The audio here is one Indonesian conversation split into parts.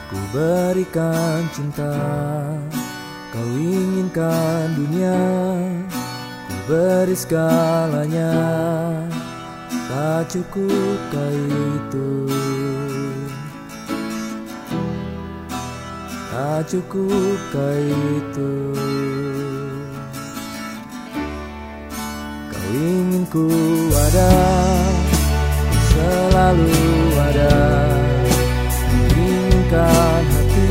Ku berikan cinta, kau inginkan dunia. Ku beri segalanya, tak cukupkah itu? Tak cukupkah itu? Kau ingin ku ada, ku selalu ada. Inginkan hati,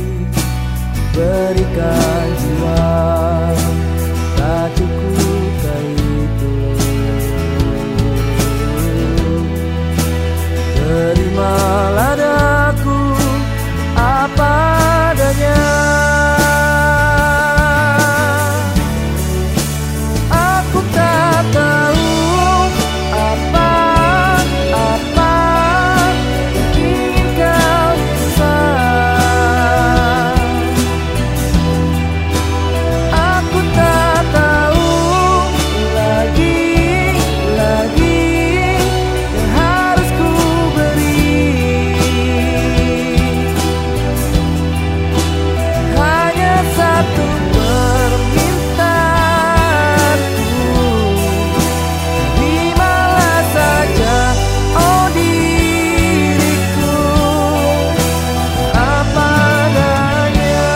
berikan jiwa, tak cukupkah itu? Terimalah daku apa adanya. Aku tak tahu apa yang ingin kau rasa. Aku tak tahu lagi yang harus ku beri. Hanya satu permintaanku, terimalah saja, oh diriku, apa adanya.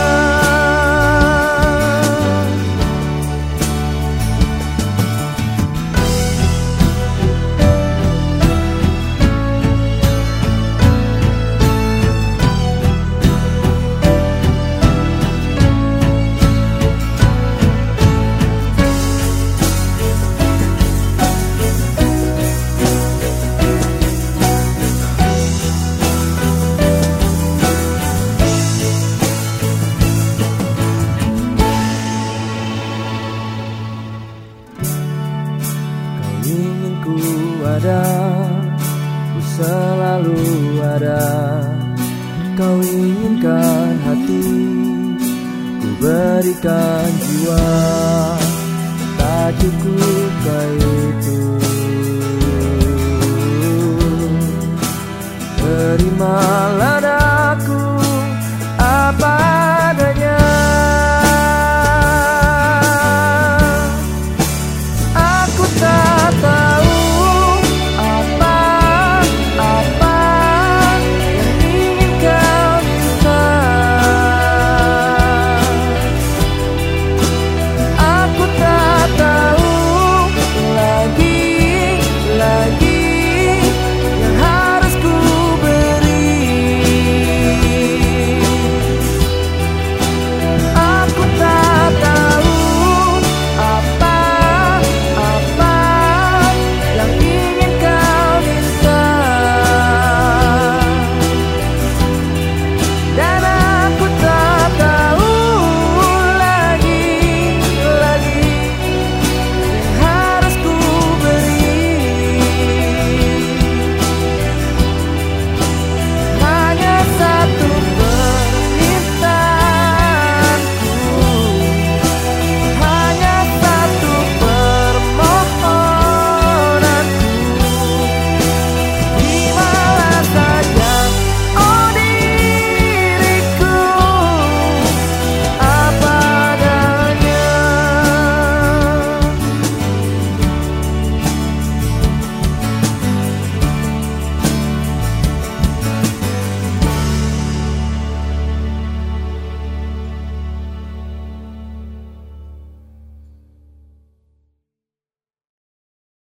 Kau ingin ku ada, ku selalu ada. Kau inginkan hati, ku berikan jiwa, tak cukupkah itu? Terimalah